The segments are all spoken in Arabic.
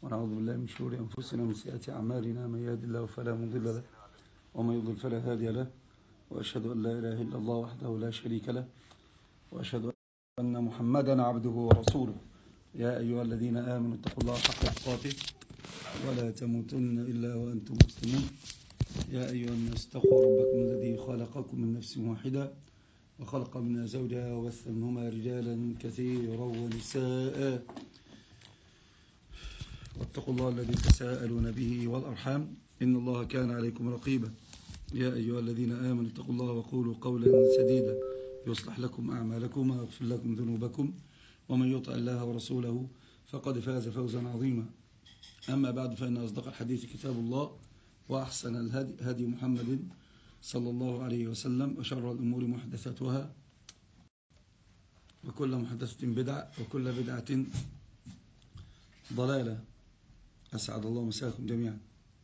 ونعوذ بالله من شرور أنفسنا ومن سيئات أعمالنا، من يهد الله فلا مضل له ومن يضلل فلا هادي له، وأشهد أن لا إله إلا الله وحده لا شريك له، وأشهد أن محمدا عبده ورسوله. يا أيها الذين آمنوا اتقوا الله حق تقاته ولا تموتن إلا وأنتم مسلمون. يا أيها الناس اتقوا ربكم الذي خلقكم من نفس واحدة وخلق منها زوجها وبث منهما رجالا كثيرا ونساء، واتقوا الله الذي تساءلون به والأرحام إن الله كان عليكم رقيبا. يا أيها الذين آمنوا اتقوا الله وقولوا قولا سديدا يصلح لكم أعمالكم ويغفر لكم ذنوبكم، ومن يطع الله ورسوله فقد فاز فوزا عظيما. أما بعد، فإن أصدق الحديث كتاب الله، وأحسن الهدي هدي محمد صلى الله عليه وسلم، وشر الأمور محدثاتها، وكل محدثة بدعة، وكل بدعة ضلالة. أسعد الله مساكم جميعا.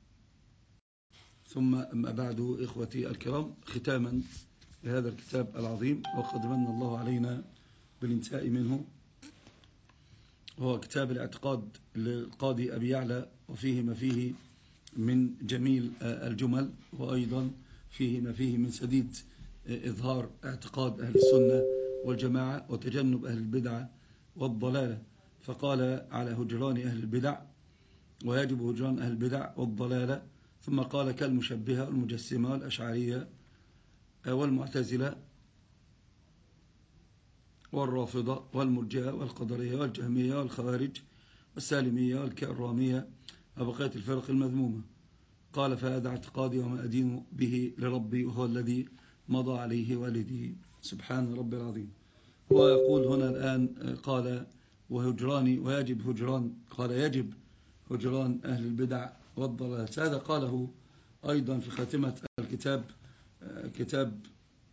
ثم أما بعد، إخوتي الكرام، ختاما لهذا الكتاب العظيم وقد من الله علينا بالانتهاء منه، وهو كتاب الاعتقاد للقاضي أبي يعلى، وفيه ما فيه من جميل الجمل، وأيضا فيه ما فيه من سديد إظهار اعتقاد أهل السنة والجماعة وتجنب أهل البدعة والضلالة. فقال على هجران أهل البدع، ويجب هجران أهل البدع والضلالة. ثم قال كالمشبهة والمجسمة والأشعرية والمعتزلة والرافضة والمرجئة والقدرية والجهمية والخوارج والسالمية والكرامية وبقية الفرق المذمومة. قال فهذا اعتقادي وما أدين به لربي، وهو الذي مضى عليه والدي. سبحان ربي العظيم. هو يقول هنا الآن، قال وهجراني ويجب هجران، قال يجب هجران أهل البدع والضلالات. هذا قاله أيضا في خاتمة الكتاب، كتاب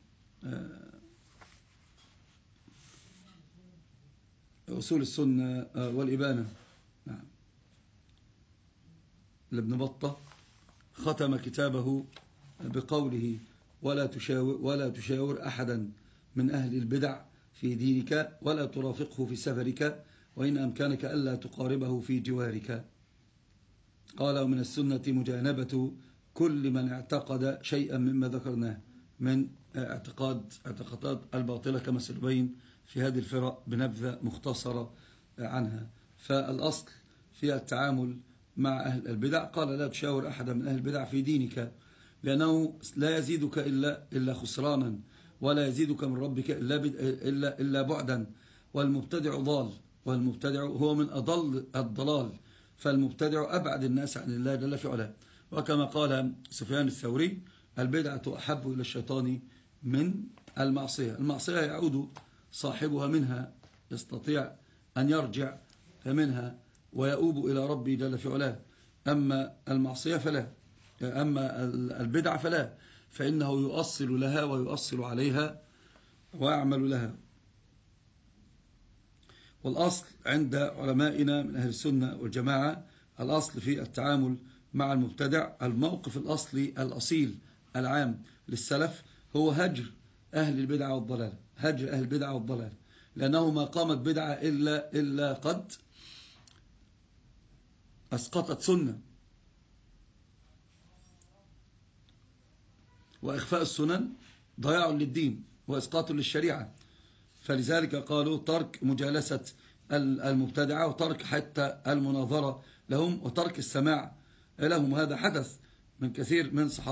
أصول السنة والإبانة، نعم، لابن بطة. ختم كتابه بقوله ولا تشاور أحدا من أهل البدع في دينك، ولا ترافقه في سفرك، وإن أمكنك ألا تقاربه في جوارك. قال ومن السنة مجانبة كل من اعتقد شيئا مما ذكرناه من اعتقادات الباطلة، كما سنبين في هذه الفرق بنبذة مختصرة عنها. فالأصل في التعامل مع أهل البدع، قال لا تشاور أحدا من أهل البدع في دينك، لأنه لا يزيدك إلا خسرانا، ولا يزيدك من ربك إلا بعدا. والمبتدع ضال، والمبتدع هو من أضل الضلال، فالمبتدع أبعد الناس عن الله جل في علاه. وكما قال سفيان الثوري البدعة أحب إلى الشيطان من المعصية. المعصية يعود صاحبها منها، يستطيع أن يرجع منها ويؤوب إلى ربي جل في علاه. أما المعصية فلا، أما البدعة فلا، فإنه يؤصل لها ويؤصل عليها ويعمل لها. والأصل عند علمائنا من أهل السنة والجماعة، الأصل في التعامل مع المبتدع، الموقف الأصلي الأصيل العام للسلف هو هجر أهل البدع والضلال، هجر أهل البدع والضلال، لأنه ما قامت بدعة إلا قد أسقطت سنة، وإخفاء السنن ضياع للدين وإسقاط للشريعة. فلذلك قالوا ترك مجالسة المبتدعة، وترك حتى المناظرة لهم، وترك السماع لهم. هذا حدث من كثير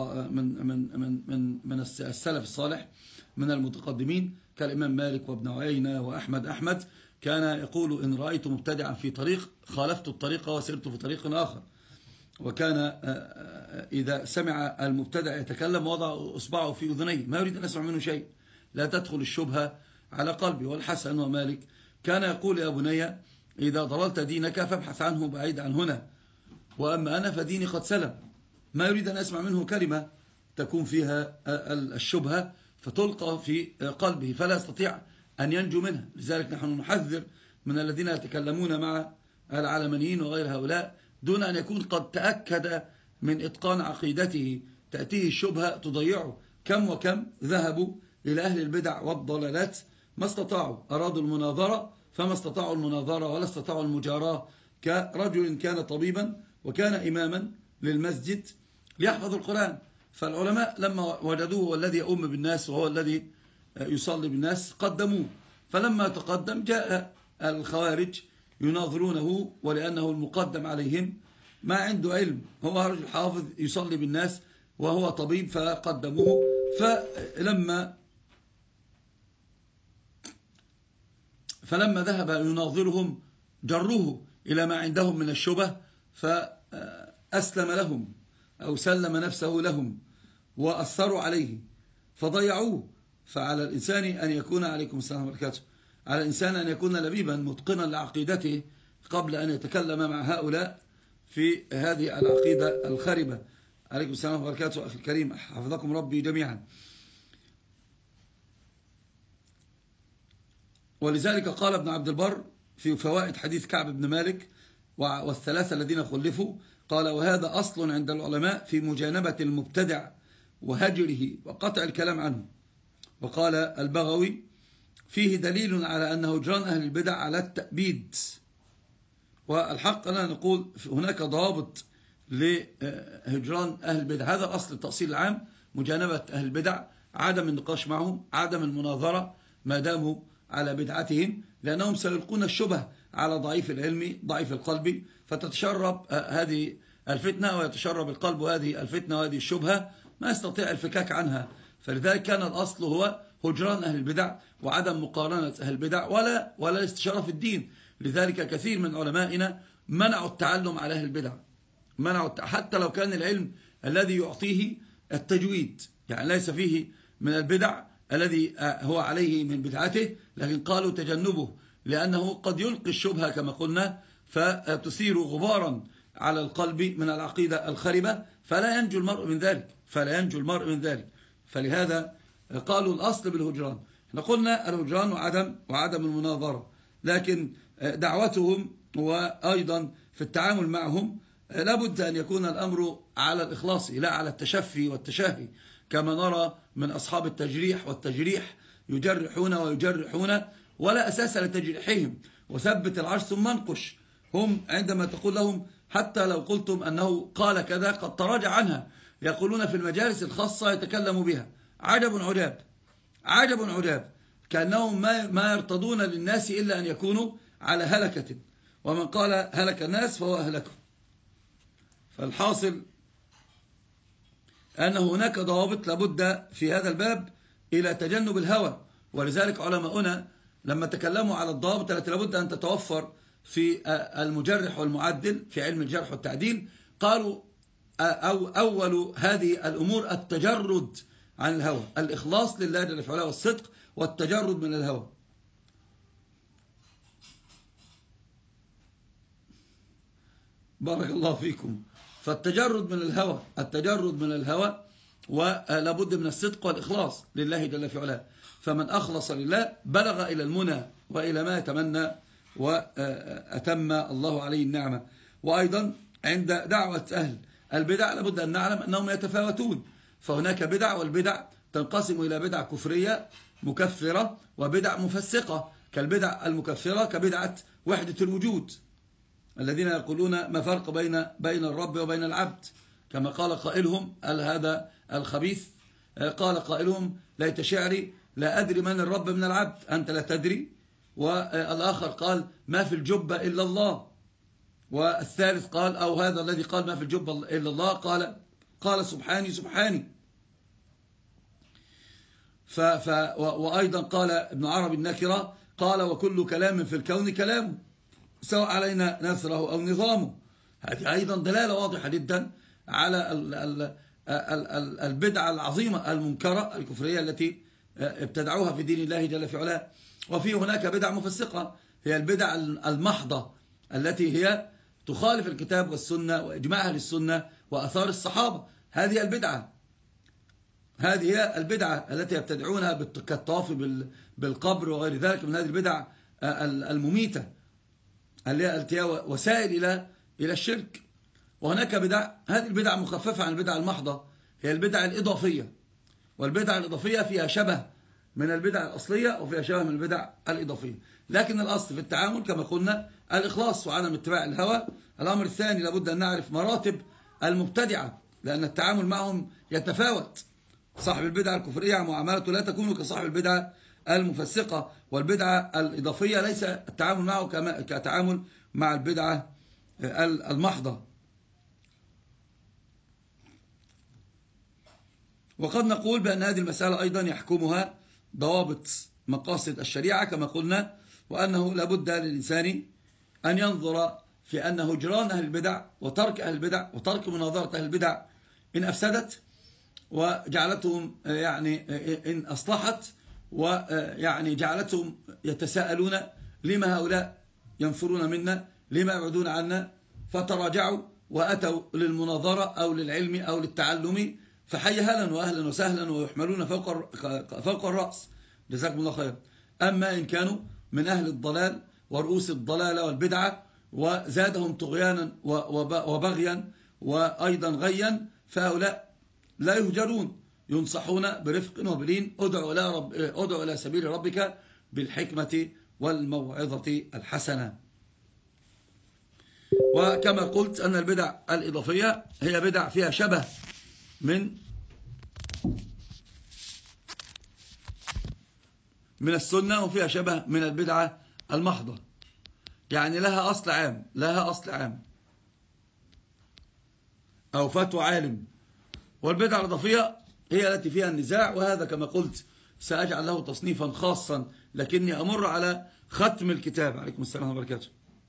من السلف الصالح من المتقدمين، كالإمام مالك وابن عيينة وأحمد. كان يقول إن رأيت مبتدعا في طريق خالفت الطريق وسرت في طريق آخر. وكان إذا سمع المبتدع يتكلم وضع إصبعه في أذنيه، ما يريد أن يسمع منه شيء، لا تدخل الشبهة على قلبي. والحسن ومالك كان يقول يا بني إذا ضللت دينك فابحث عنه بعيد عن هنا، وأما أنا فديني قد سلم. ما يريد أن يسمع منه كلمة تكون فيها الشبهة فتلقى في قلبه، فلا يستطيع أن ينجو منها. لذلك نحن نحذر من الذين يتكلمون مع العلمانيين وغير هؤلاء دون أن يكون قد تأكد من إتقان عقيدته، تأتيه الشبهة تضيعه. كم وكم ذهبوا إلى أهل البدع والضلالات ما استطاعوا، أرادوا المناظرة فما استطاعوا المناظرة ولا استطاعوا المجاراة، كرجل كان طبيبا وكان إماما للمسجد ليحفظ القرآن. فالعلماء لما وجدوه والذي يؤم بالناس وهو الذي يصلي بالناس قدموه. فلما تقدم جاء الخوارج يناظرونه، ولأنه المقدم عليهم ما عنده علم، هو رجل حافظ يصلي بالناس وهو طبيب، فقدموه. فلما ذهب يناظرهم جروه إلى ما عندهم من الشبه، فأسلم لهم أو سلم نفسه لهم وأثروا عليه فضيعوه. فعلى الإنسان أن يكون، عليكم السلام وبركاته، على الإنسان أن يكون لبيبا متقنا لعقيدته قبل أن يتكلم مع هؤلاء في هذه العقيدة الخربة. عليكم السلام وبركاته أخي الكريم، حفظكم ربي جميعا. ولذلك قال ابن عبد البر في فوائد حديث كعب بن مالك والثلاثة الذين خلفوا، قال: وهذا أصل عند العلماء في مجانبة المبتدع وهجره وقطع الكلام عنه. وقال البغوي: فيه دليل على أن هجران أهل البدع على التأبيد. والحق أننا نقول هناك ضوابط لهجران أهل البدع. هذا الأصل التأصيل العام: مجانبة أهل البدع، عدم النقاش معهم، عدم المناظرة ما داموا على بدعتهم، لأنهم سيلقون الشبه على ضعيف العلم ضعيف القلب، فتتشرب هذه الفتنة ويتشرب القلب هذه الفتنة وهذه الشبهة، ما يستطيع الفكاك عنها. فلذلك كان الأصل هو هجران أهل البدع وعدم مقارنة أهل البدع ولا الاستشارة في الدين. لذلك كثير من علمائنا منعوا التعلم على أهل البدع، حتى لو كان العلم الذي يعطيه التجويد، يعني ليس فيه من البدع الذي هو عليه من بدعته، لكن قالوا تجنبه لأنه قد يلقي الشبهة كما قلنا، فتثير غبارا على القلب من العقيدة الخربة، فلا ينجو المرء من ذلك. فلهذا قالوا الأصل بالهجران. احنا قلنا الهجران وعدم المناظرة، لكن دعوتهم وأيضا في التعامل معهم لابد أن يكون الأمر على الإخلاص لا على التشفي والتشاهي، كما نرى من أصحاب التجريح والتجريح يجرحون ولا أساس لتجريحهم. وثبت العرش ثم انقش. هم عندما تقول لهم حتى لو قلتم أنه قال كذا قد تراجع عنها، يقولون في المجالس الخاصة يتكلم بها. عجب عجاب، كأنهم ما يرتضون للناس إلا أن يكونوا على هلكة، ومن قال هلك الناس فهو أهلكه. فالحاصل أن هناك ضوابط لابد في هذا الباب إلى تجنب الهوى. ولذلك علماؤنا لما تكلموا على الضوابط التي لابد أن تتوفر في المجرح والمعدل في علم الجرح والتعديل، قالوا أول هذه الأمور التجرد عن الهوى، الإخلاص لله جل في علاه والصدق والتجرد من الهوى. بارك الله فيكم. فالتجرد من الهوى ولابد من الصدق والإخلاص لله جل في علاه. فمن أخلص لله بلغ إلى المنى وإلى ما يتمنى وأتم الله عليه النعمة. وأيضا عند دعوة أهل البدع لابد أن نعلم أنهم يتفاوتون، فهناك بدع، والبدع تنقسم إلى بدع كفرية مكفرة وبدع مفسقة. كالبدع المكفرة كبدعة وحدة الوجود، الذين يقولون ما فرق بين الرب وبين العبد، كما قال قائلهم هذا الخبيث، قال قائلهم: ليت شعري لا أدري من الرب من العبد، أنت لا تدري. والآخر قال: ما في الجبة إلا الله. والثالث قال، أو هذا الذي قال ما في الجبة إلا الله قال سبحاني. وأيضا قال ابن عربي النكرة، قال: وكل كلام في الكون كلامه سواء علينا نثره أو نظامه. هذه أيضا دلالة واضحة جدا على البدعة العظيمة المنكرة الكفرية التي ابتدعوها في دين الله جل في علاه. وفي هناك بدع مفسقة، هي البدع المحضة التي هي تخالف الكتاب والسنة وإجماع أهل السنة وأثار الصحابة. هذه هي البدعة التي يبتدعونها كالطواف بالقبر وغير ذلك من هذه البدع المميتة التي هي وسائل إلى الشرك. وهناك بدع، هذه البدع مخففة عن البدع المحضة، هي البدع الإضافية. والبدع الإضافية فيها شبه من البدع الأصلية وفيها شبه من البدع الإضافية. لكن الأصل في التعامل كما قلنا الإخلاص وعدم اتباع الهوى. الأمر الثاني لابد أن نعرف مراتب المبتدعة، لأن التعامل معهم يتفاوت. صاحب البدعة الكفرية معاملته لا تكون كصاحب البدعة المفسقة، والبدعة الإضافية ليس التعامل معه كتعامل مع البدعة المحضة. وقد نقول بأن هذه المسألة أيضا يحكمها ضوابط مقاصد الشريعة كما قلنا، وأنه لابد للإنسان أن ينظر في أن هجران أهل البدع وترك أهل البدع وترك مناظرة أهل البدع إن أفسدت وجعلتهم يعني إن أصلحت، ويعني جعلتهم يتساءلون لما هؤلاء ينفرون منا، لما يبعدون عنا، فتراجعوا وأتوا للمناظرة أو للعلم أو للتعلم، فحي هلا وأهلا وسهلا ويحملون فوق الرأس، جزاكم الله خيرا. أما إن كانوا من أهل الضلال ورؤوس الضلالة والبدعة وزادهم طغيانا وبغيا وأيضا غيا، فهؤلاء لا يهجرون، ينصحون برفق وبلين. ادعو إلى سبيل ربك بالحكمة والموعظة الحسنة. وكما قلت أن البدع الإضافية هي بدع فيها شبه من السنة وفيها شبه من البدعة المحضة، يعني لها أصل عام أو فتوى عالم. والبدعة الإضافية هي التي فيها النزاع، وهذا كما قلت سأجعل له تصنيفا خاصا، لكني أمر على ختم الكتاب. عليكم السلام وبركاته.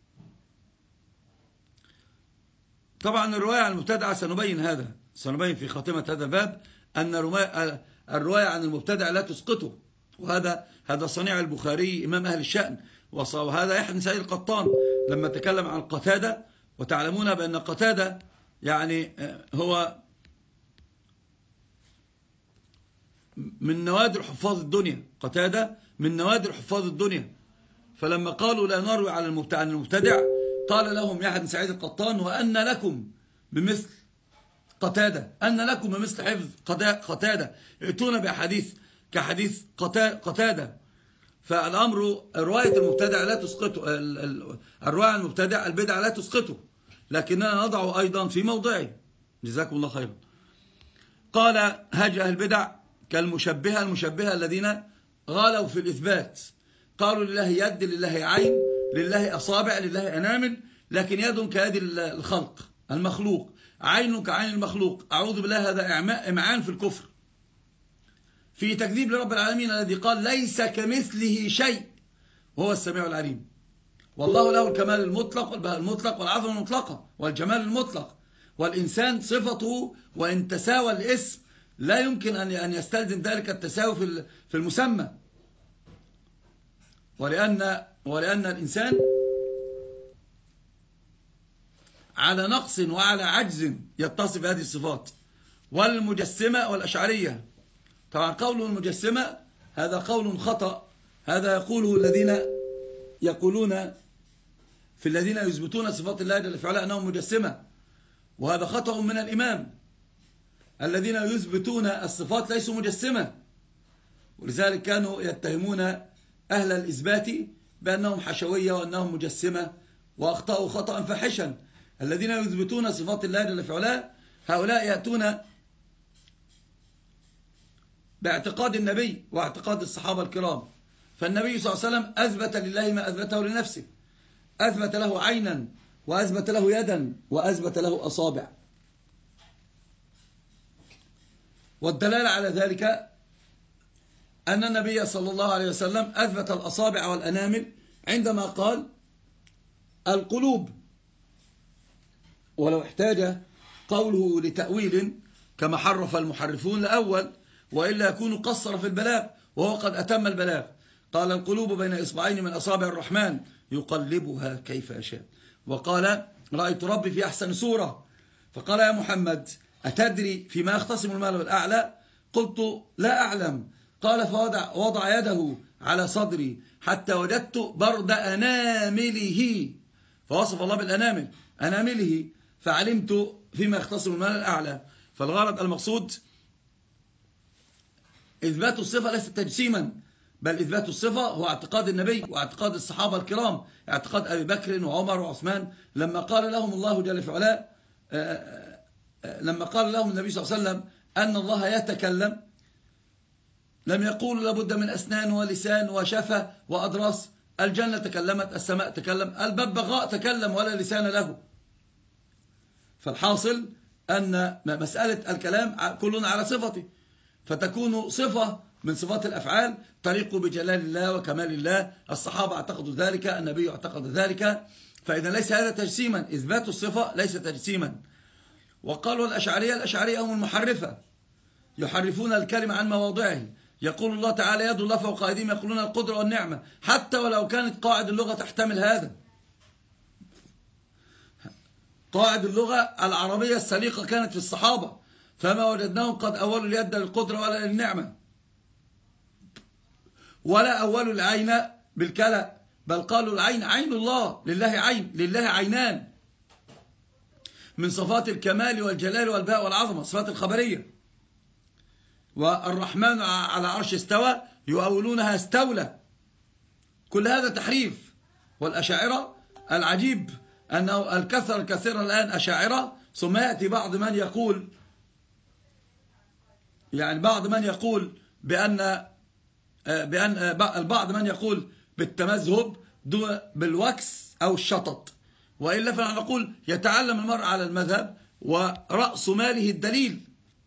طبعا الرواية عن المبتدع سنبين في خاتمة هذا الباب أن الرواية عن المبتدع لا تسقطه، وهذا صنيع البخاري إمام أهل الشأن. وهذا يحيى بن سعيد القطان لما تكلم عن قتادة، وتعلمون بأن قتادة يعني هو من نوادر حفاظ الدنيا، قتادة من نوادر حفاظ الدنيا. فلما قالوا لا نروي على المبتدع قال لهم يحيى بن سعيد القطان وأن لكم بمثل قتادة، أن لكم بمثل حفظ قتادة، ائتونا بأحاديث كحديث قتادة. فالأمر رواية المبتدع لا تسقطه، الرواية عن المبتدع البدع لا تسقطه، لكننا نضعه أيضا في موضعه. جزاكم الله خيرا. قال هجر أهل البدع المشبهة الذين غالوا في الإثبات، قالوا لله يد، لله عين، لله أصابع، لله أنامل، لكن يد كيد المخلوق، عين كعين المخلوق. أعوذ بالله، هذا إمعان في الكفر، في تكذيب لرب العالمين الذي قال ليس كمثله شيء وهو السميع العليم. والله له الكمال المطلق والبهاء المطلق والعظمة المطلقة والجمال المطلق، والإنسان صفته وإن تساوى الاسم لا يمكن أن يستلزم ذلك التساوي في المسمى، ولأن الإنسان على نقص وعلى عجز يتصف هذه الصفات. والمجسمة والأشعرية، طبعا قول المجسمة هذا قول خطأ، هذا يقوله الذين يقولون في الذين يثبتون صفات الله جل في علاه أنهم مجسمة، وهذا خطأ من الإمام. الذين يثبتون الصفات ليسوا مجسمة، ولذلك كانوا يتهمون أهل الإثبات بأنهم حشوية وأنهم مجسمة، وأخطأوا خطأ فاحشا. الذين يثبتون صفات الله جل في علاه هؤلاء يأتون باعتقاد النبي واعتقاد الصحابة الكرام. فالنبي صلى الله عليه وسلم أثبت لله ما أثبته لنفسه، أثبت له عينا وأثبت له يدا وأثبت له أصابع. والدلالة على ذلك أن النبي صلى الله عليه وسلم أثبت الأصابع والأنامل عندما قال القلوب، ولو احتاج قوله لتأويل كما حرف المحرفون لأول، وإلا يكون قصر في البلاغ وهو قد أتم البلاغ. قال القلوب بين إصبعين من أصابع الرحمن يقلبها كيف يشاء. وقال رأيت ربي في أحسن سورة. فقال يا محمد أتدري فيما يختصم المال والأعلى؟ قلت لا أعلم. قال فوضع يده على صدري حتى وجدت برد أنامله، فوصف الله بالأنامل أنامله، فعلمت فيما يختصم المال الأعلى. فالغرض المقصود إثبات الصفة ليس تجسيما، بل إثبات الصفة هو اعتقاد النبي واعتقاد الصحابة الكرام، اعتقاد أبي بكر وعمر وعثمان لما قال لهم الله جل في علاه، لما قال لهم النبي صلى الله عليه وسلم أن الله يتكلم، لم يقول لابد من أسنان ولسان وشفة وأضراس. الجنة تكلمت، السماء تكلم، الببغاء تكلم ولا لسان له. فالحاصل أن مسألة الكلام كلنا على صفته، فتكون صفة من صفات الأفعال تليق بجلال الله وكمال الله. الصحابة اعتقدوا ذلك، النبي اعتقد ذلك، فإذا ليس هذا تجسيما، إثبات الصفة ليس تجسيما. وقالوا الأشعرية هم المحرفة، يحرفون الكلمة عن مواضعه. يقول الله تعالى يد الله فوق أيديهم، يقولون القدرة والنعمة، حتى ولو كانت قاعدة اللغة تحتمل هذا. قاعدة اللغة العربية السليقة كانت في الصحابة، فما وجدناهم قد أولوا اليد للقدرة ولا للنعمة، ولا أولوا العين بالكلى، بل قالوا العين عين الله، لله عين، لله عينان، من صفات الكمال والجلال والبهاء والعظمة، صفات الخبرية. والرحمن على عرش استوى، يؤولونها استولى. كل هذا تحريف. والأشاعرة العجيب أنه الكثير الآن أشاعرة، ثم يأتي بعض من يقول، يعني بعض من يقول بأن البعض من يقول بالتمذهب بالوكس أو الشطط، وإلا فنحن نقول يتعلم المرء على المذهب ورأس ماله الدليل.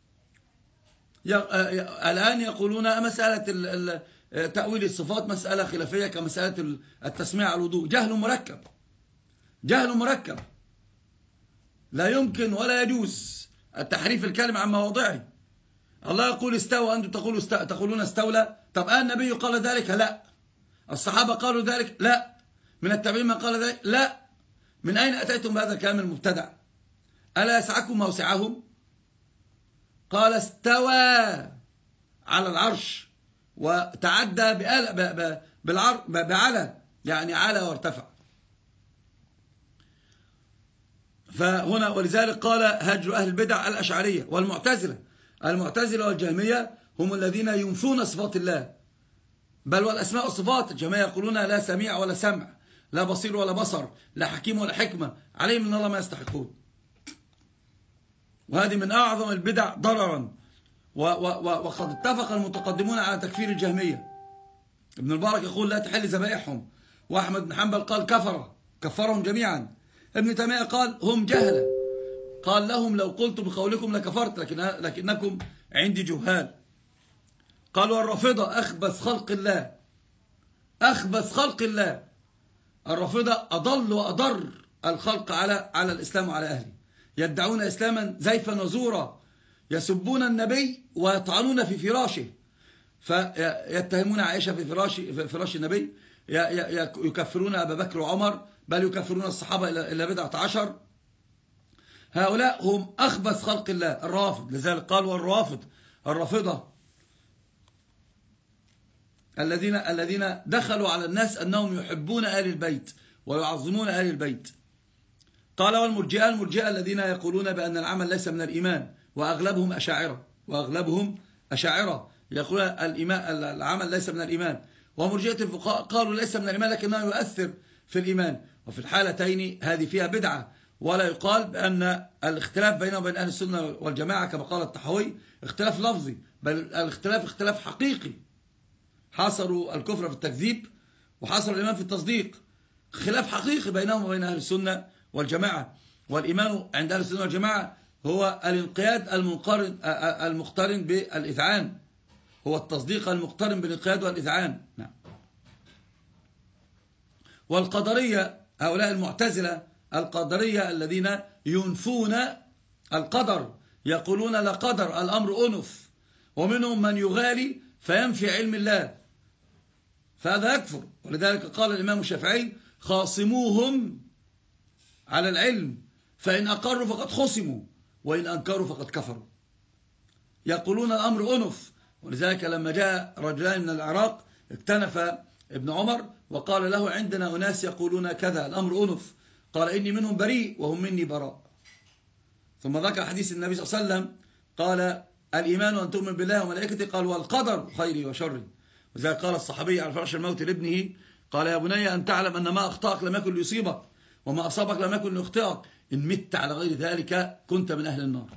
الآن يقولون مسألة تأويل الصفات مسألة خلافية كمسألة التسميع على الوضوء. جهل مركب، جهل مركب، لا يمكن ولا يجوز التحريف الكلمة عن مواضعه. الله يقول استوى، أنتم تقولون استولى. طب النبي قال ذلك؟ لا. الصحابة قالوا ذلك؟ لا. من التابعين من قال ذلك؟ لا. من أين أتيتم بهذا الكلام المبتدع؟ ألا يسعكم ما وسعهم؟ قال استوى على العرش، وتعدى بعلى، يعني على وارتفع. فهنا ولذلك قال هجر أهل البدع الأشعرية والمعتزلة. المعتزلة والجهمية هم الذين ينفون صفات الله، بل والأسماء والصفات. الجماعة يقولون لا سميع ولا سمع، لا بصير ولا بصر، لا حكيم ولا حكمة، عليهم من الله ما يستحقون. وهذه من أعظم البدع ضررا. وقد اتفق المتقدمون على تكفير الجهمية. ابن المبارك يقول لا تحل ذبائحهم، وأحمد بن حنبل قال كفرهم جميعا. ابن تيمية قال هم جهلة، قال لهم لو قلت بقولكم لكفرت، لكنكم عندي جهال. قالوا الرافضة أخبث خلق الله، أخبث خلق الله. الرافضة أضل وأضر الخلق على الإسلام وعلى أهله. يدعون إسلاما زيفا وزورا، يسبون النبي ويطعنون في فراشه، فيتهمون عائشة في فراش النبي، يكفرون أبا بكر وعمر، بل يكفرون الصحابة إلى 17. هؤلاء هم أخبث خلق الله، الرافض. لذلك قالوا الرافضة الذين دخلوا على الناس أنهم يحبون آل البيت ويعظمون آل البيت. قال المرجئة الذين يقولون بأن العمل ليس من الإيمان، وأغلبهم أشاعرة يقولون العمل ليس من الإيمان. ومرجئة الفقهاء قالوا ليس من الإيمان لكنه يؤثر في الإيمان. وفي الحالتين هذه فيها بدعة، ولا يقال بأن الاختلاف بينه وبين أهل السنة والجماعة كما قال الطحاوي اختلاف لفظي، بل الاختلاف اختلاف حقيقي. حاصروا الكفر في التكذيب وحاصروا الإيمان في التصديق. خلاف حقيقي بينهم وبين أهل السنة والجماعة. والإيمان عند أهل السنة والجماعة هو الانقياد المقترن بالإذعان، هو التصديق المقترن بالانقياد والإذعان. نعم. والقدرية هؤلاء المعتزلة القدرية الذين ينفون القدر، يقولون لا قدر، الأمر أنف. ومنهم من يغالي فينفي علم الله، فهذا يكفر. ولذلك قال الإمام الشافعي خاصموهم على العلم، فإن أقروا فقد خصموا، وإن أنكروا فقد كفروا. يقولون الأمر أنف. ولذلك لما جاء رجلان من العراق اكتنف ابن عمر وقال له عندنا أناس يقولون كذا الأمر أنف، قال إني منهم بريء وهم مني براء. ثم ذكر حديث النبي صلى الله عليه وسلم قال الإيمان وأن تؤمن بالله وملائكته، قال والقدر خيره وشره. وذلك قال الصحابي على فراش الموت لابنه، قال يا بني أن تعلم أن ما أخطأك لم يكن ليصيبك وما أصابك لم يكن ليخطئك، إن مت على غير ذلك كنت من أهل النار.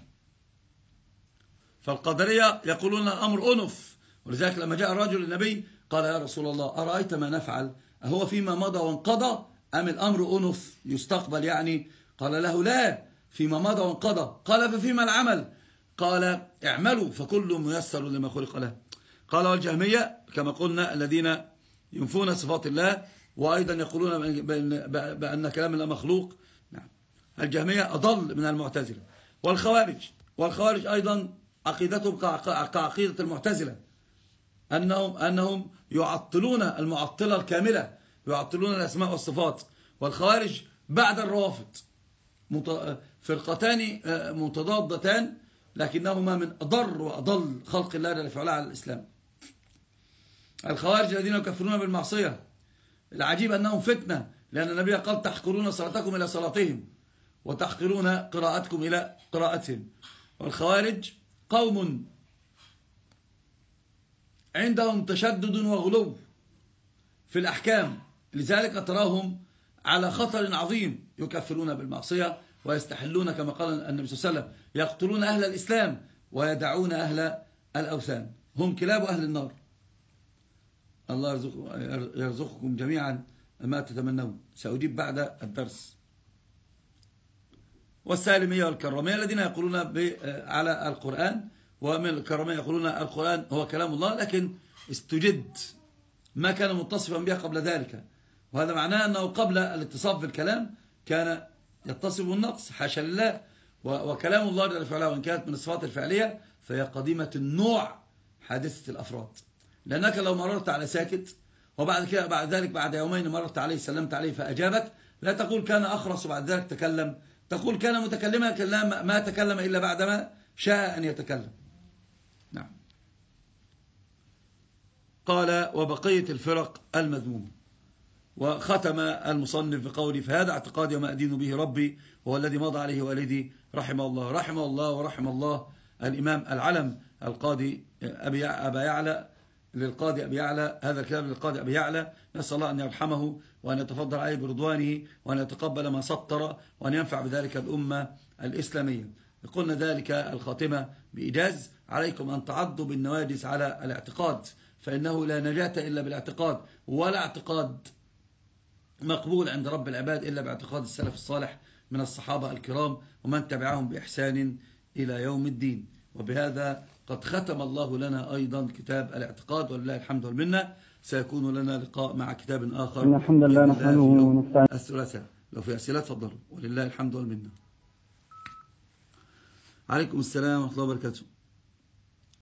فالقدرية يقولون الأمر أنف. ولذلك لما جاء الرجل للنبي قال يا رسول الله أرأيت ما نفعل، أهو فيما مضى وانقضى أم الأمر أنف يستقبل يعني؟ قال له لا، فيما مضى وانقضى. قال ففيما العمل؟ قال اعملوا فكل ميسر لما خلق له. قال والجهمية كما قلنا الذين ينفون صفات الله وأيضا يقولون بأن كلام الله مخلوق. نعم، الجهمية أضل من المعتزلة. والخوارج أيضا عقيدتهم كعقيدة المعتزلة، أنهم يعطلون المعطلة الكاملة، يعطلون الأسماء والصفات. والخوارج بعد الروافض فرقتان متضادتان، لكنهما من أضر وأضل خلق الله جل وعلا على الإسلام. الخوارج الذين يكفرون بالمعصية، العجيب أنهم فتنة، لأن النبي قال تحقرون صلاتكم إلى صلاتهم وتحقرون قراءتكم إلى قراءتهم. والخوارج قوم عندهم تشدد وغلو في الأحكام، لذلك تراهم على خطر عظيم، يكفرون بالمعصية ويستحلون كما قال النبي صلى الله عليه وسلم يقتلون أهل الإسلام ويدعون أهل الأوثان، هم كلاب أهل النار. الله يرزقكم جميعا ما تتمنون. سأجيب بعد الدرس. والسالمية والكرامية الذين يقولون على القرآن، ومن الكرامية يقولون القرآن هو كلام الله لكن استجد ما كان متصفا بها قبل ذلك، وهذا معناه أنه قبل الاتصاف بالكلام كان يتصف بالنقص، حاشا لله. وكلام الله جل وعلا وإن كانت من الصفات الفعلية فهي قديمة النوع حادثة الأفراد، لأنك لو مررت على ساكت وبعد كده بعد ذلك بعد يومين مررت عليه سلمت عليه فأجابك، لا تقول كان أخرس وبعد ذلك تكلم، تقول كان متكلما ما تكلم إلا بعدما شاء أن يتكلم. نعم. قال وبقية الفرق المذمومة. وختم المصنف بقوله فهذا اعتقادي وما أدين به ربي وهو الذي مضى عليه والدي رحمه الله. رحمه الله ورحم الله الإمام العلم القاضي أبا يعلى، للقاضي أبي يعلى، هذا الكلام للقاضي أبي يعلى، نسأل الله أن يرحمه وأن يتفضل عليه برضوانه وأن يتقبل ما سطر وأن ينفع بذلك الأمة الإسلامية. قلنا ذلك الخاتمة بإيجاز، عليكم أن تعضوا بالنواجس على الاعتقاد، فإنه لا نجاة إلا بالاعتقاد، ولا اعتقاد مقبول عند رب العباد إلا باعتقاد السلف الصالح من الصحابة الكرام ومن تبعهم بإحسان إلى يوم الدين. وبهذا قد ختم الله لنا أيضا كتاب الاعتقاد، ولله الحمد والمنة. سيكون لنا لقاء مع كتاب آخر إن الحمد لله نحمده ونستعينه. الثلاثاء. لو في أسئلة تفضلوا، ولله الحمد والمنة. عليكم السلام ورحمة الله وبركاته.